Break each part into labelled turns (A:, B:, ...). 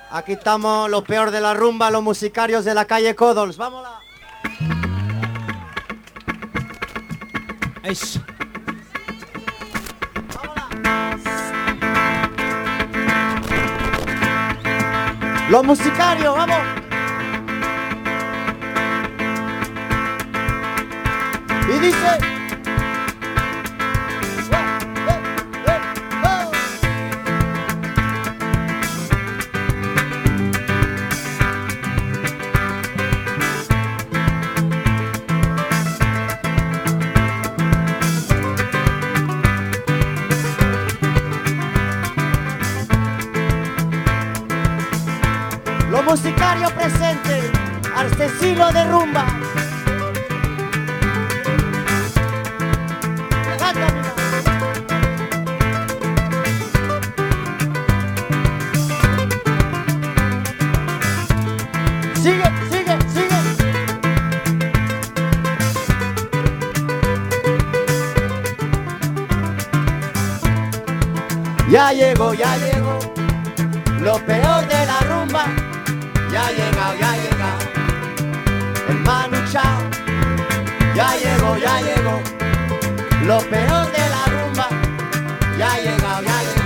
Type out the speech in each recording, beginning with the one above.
A: Aquí estamos los peor de la rumba, los musicarios de la calle Codols. ¡Vámonos!
B: Es.
A: Los musicarios, vamos. Y dice... Los musicarios presentes, asesino de rumba. Sigue, sigue, sigue. Ya llegó, lo peor de la rumba. Ya ha llegado, el Manu Chao. Ya llegó, lo peor de la rumba. Ya ha llegado,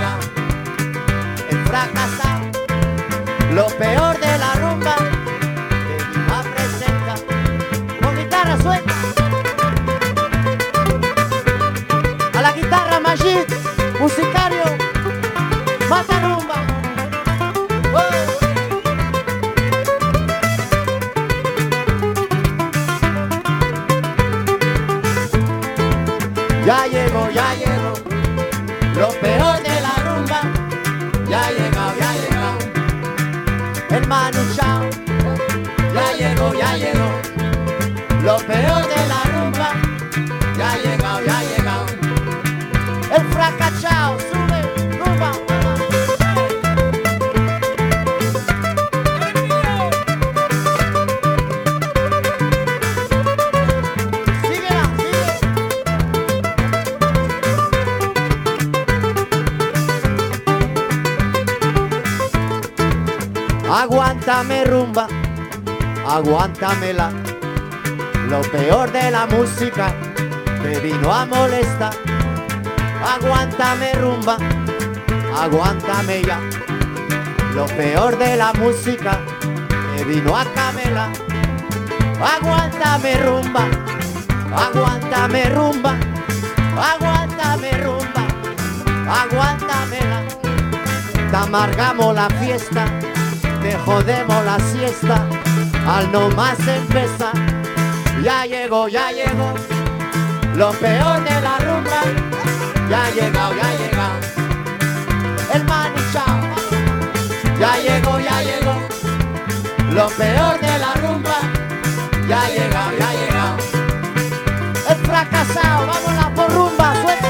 A: el fracasado. Lo peor de la rumba que vino a presentar. Con guitarra suelta. A la guitarra Majid, musicario, mata rumba. Ya llegó, lo peor de la rumba. Ya ha llegado, el Manu Chao. Ya llegó, lo peor de la rumba. Ya ha llegado, el fracachao. Sube, rumba, aguántame rumba, aguántamela. Lo peor de la música me vino a molestar. Aguántame rumba, aguántame ya. Lo peor de la música me vino a camelar. Aguántame rumba, aguántame rumba, aguántame rumba, aguántamela. Te amargamos la fiesta, te jodemos la siesta, al no más empezar. Ya llegó, lo peor de la rumba. Ya ha llegado, el Manu Chao. Ya llegó, lo peor de la rumba. Ya ha llegado, el fracasado. Vámonos por rumba, suelta.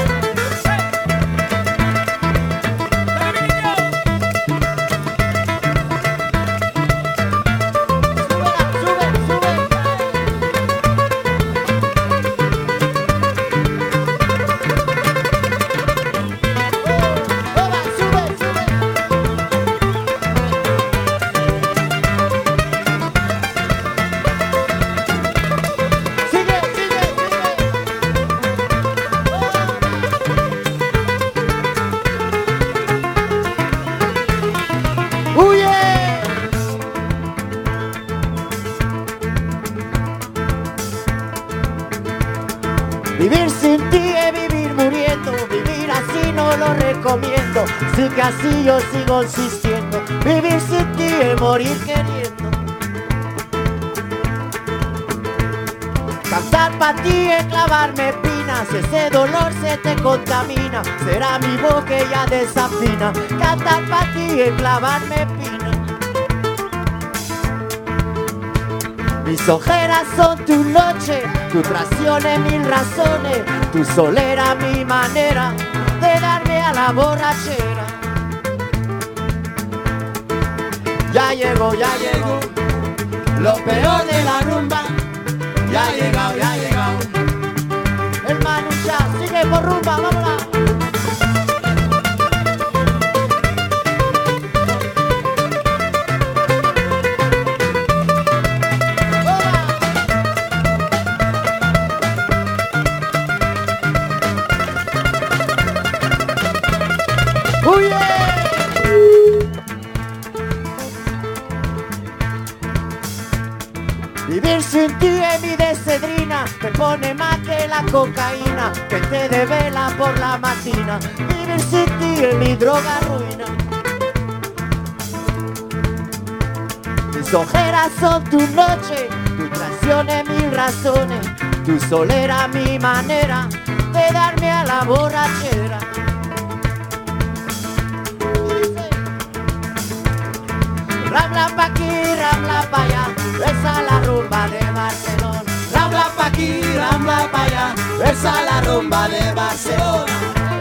A: Vivir sin ti es vivir muriendo, vivir así no lo recomiendo. Sí que así yo sigo insistiendo, vivir sin ti es morir queriendo. Cantar pa' ti es clavarme espinas, ese dolor se te contamina, será mi voz que ya desafina. Cantar pa' ti es clavarme espinas. Mis ojeras son tu noche, tu traición es mil razones, tu solera mi manera de darme a la borrachera. Ya llegó, lo peor de la rumba. Ya ha llegado, el Manu Chao. Sigue por rumba, vámonos. Vivir sin ti es mi decedrina, me pone más que la cocaína que te devela por la matina. Vivir sin ti es mi droga ruina. Mis ojeras son tu noche, tu traición es mil razones, tu solera mi manera de darme a la borrachera. Rambla pa' aquí, rambla pa' allá, esa la rumba de Barcelona.
B: Rambla pa' aquí, rambla pa' allá, esa la rumba de Barcelona.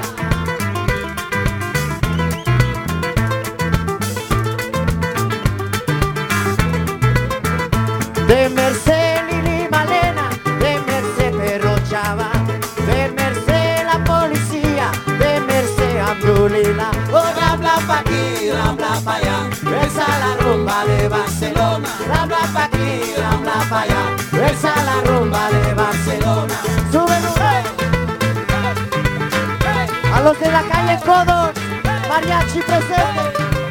A: De Merced Lili Malena, de Merced Perro Chava, de Merced la policía, de Merced Abdulila.
B: Oh, rambla pa' aquí, rambla pa' allá, esa la rumba de Barcelona. Rambla pa' aquí, rambla pa' allá, esa la rumba de Barcelona.
A: ¡Súbelo! A los de la calle Codor, mariachi presente.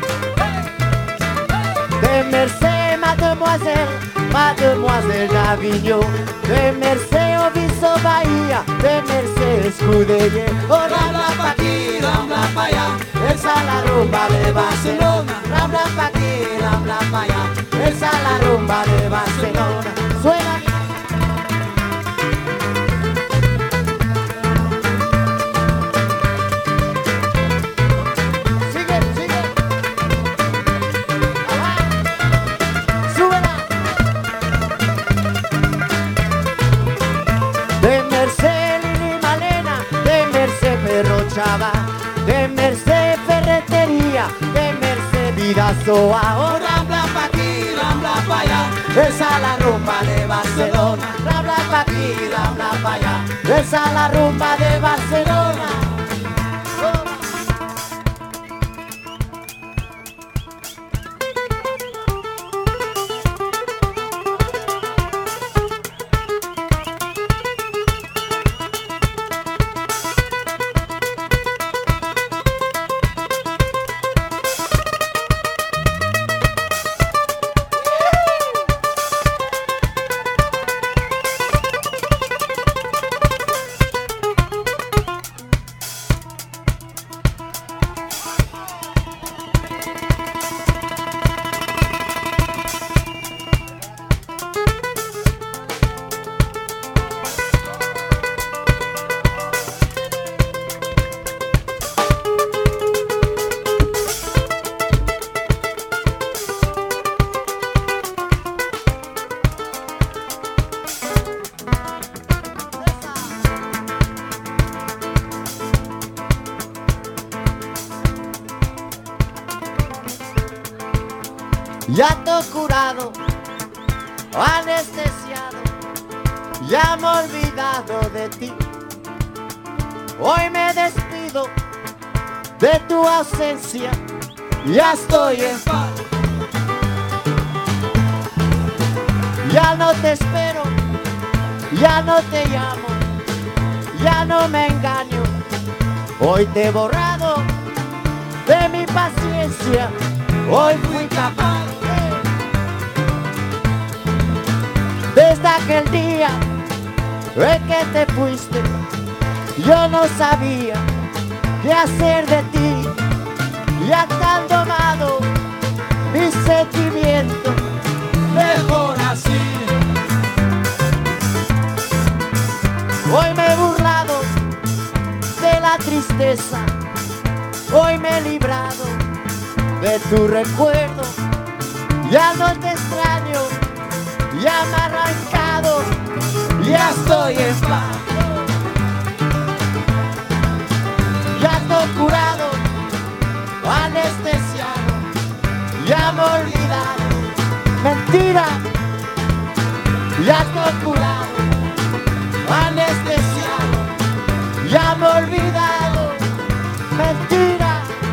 A: De Merced Mademoiselle, Mademoiselle d'Avignon, de Merced Oviso Bahía, de Merced Escudelle.
B: Oh, rambla pa' aquí, rambla pa' allá, esa la rumba de Barcelona. Rambla pa' aquí, rambla pa' allá, esa la rumba de Barcelona.
A: Suena. Sigue, sigue. Ajá. Súbela. De Merced Lili Malena, de Merced Perro Chava, de Merced Ferretería, de Merced Vidasoa.
B: Oh, rambla pa' aquí, rambla pa' allá, esa la rumba de Barcelona. Rambla pa' aquí, rambla pa' allá,
A: Esa la rumba de Barcelona. Ya te he curado, anestesiado, ya me he olvidado de ti. Hoy me despido de tu ausencia, ya estoy en paz. Ya no te espero, ya no te llamo, ya no me engaño. Hoy te he borrado de mi paciencia, hoy fui capaz. Desde aquel día en que te fuiste, yo no sabía qué hacer de ti. Ya te han domado mis sentimientos,
B: mejor así.
A: Hoy me he burlado de la tristeza, hoy me he librado de tu recuerdo. Ya no te extraño, ya me he arrancado,
B: Ya estoy en paz.
A: ya te he curado, anestesiado, ya me he olvidado. Mentira, ya te he curado, anestesiado, ya me he olvidado. Mentira.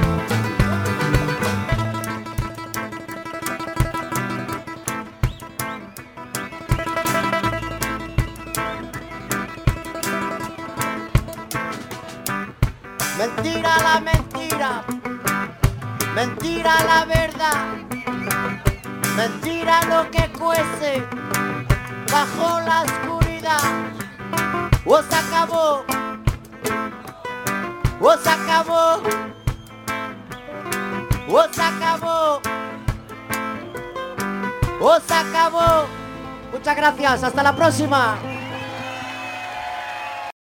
A: Mentira la mentira, mentira la verdad, mentira lo que cuece bajo la oscuridad. Se acabó, se acabó, se acabó, se acabó. Muchas gracias, hasta la próxima.